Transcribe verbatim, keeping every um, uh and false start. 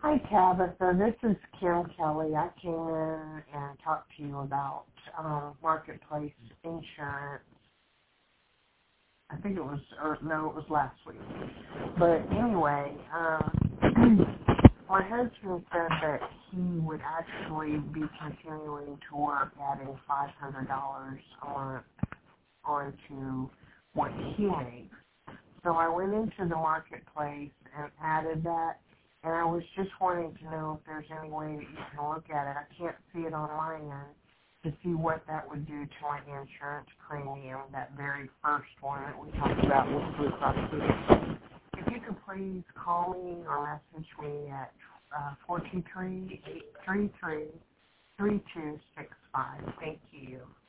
Hi, Tabitha. This is Kim Kelly. I came in and talked to you about um, Marketplace insurance. I think it was, or no, it was last week. But anyway, um, my husband said that he would actually be continuing to work, adding five hundred dollars a month onto what he makes. So I went into the Marketplace and added that. And I was just wanting to know if there's any way that you can look at it. I can't see it on my end to see what that would do to my insurance premium, that very first one that we talked about with Blue Cross Blue. If you could please call me or message me at uh, four two three, eight three three, three two six five. Thank you.